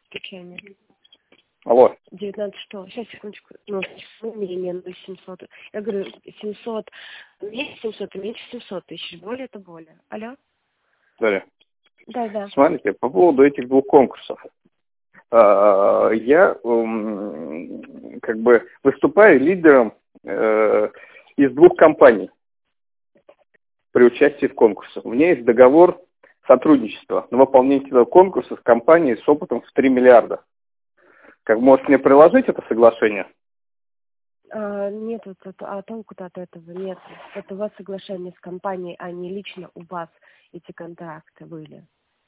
Печенье. Алло. 19 что? Сейчас, секундочку. Ну, менее 700. Я говорю, 700, меньше 700 и меньше 700 тысяч. Более это более. Алло? Дарья. Да. Смотрите, по поводу этих двух конкурсов. Я как бы выступаю лидером из двух компаний при участии в конкурсах. У меня есть договор сотрудничества на выполнение этого конкурса с компанией с опытом в 3 миллиарда. Как может мне приложить это соглашение? Нет, толку-то от этого нет. Это у вас соглашение с компанией, а не лично у вас эти контракты были.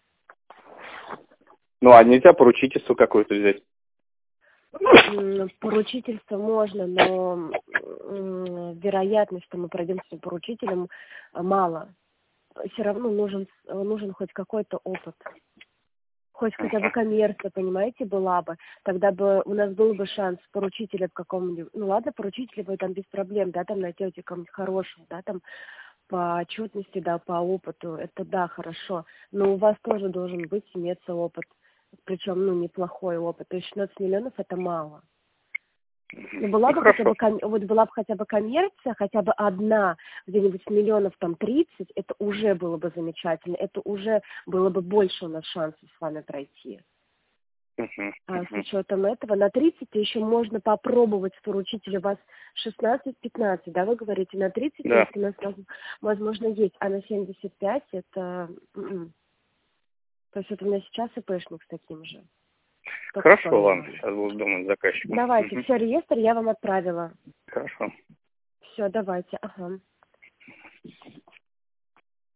Ну, а нельзя поручительство какое-то взять? Поручительство можно, но вероятность, что мы пройдем с поручителем, мало. Все равно нужен хоть какой-то опыт. Хоть хотя бы коммерция, понимаете, была бы. Тогда бы у нас был бы шанс поручителя в каком-нибудь... Ну ладно, поручителя вы там без проблем, да, там найдете кого-нибудь хорошего, да, там по отчетности, да, по опыту. Это да, хорошо. Но у вас тоже должен быть, иметься опыт. Причем, неплохой опыт. То есть 16 миллионов это мало. Но была бы хотя бы коммерция, хотя бы одна, где-нибудь миллионов там 30, это уже было бы замечательно. Это уже было бы больше у нас шансов с вами пройти. А с учетом этого на 30 еще можно попробовать поручителя. У вас 16-15, да, вы говорите, на 30, да. если у нас, возможно, есть, а на 75 это... То есть это у меня сейчас ИПшник с таким же. Хорошо, ладно, сейчас буду думать заказчиком. Давайте, все, реестр я вам отправила. Хорошо. Все, давайте, ага.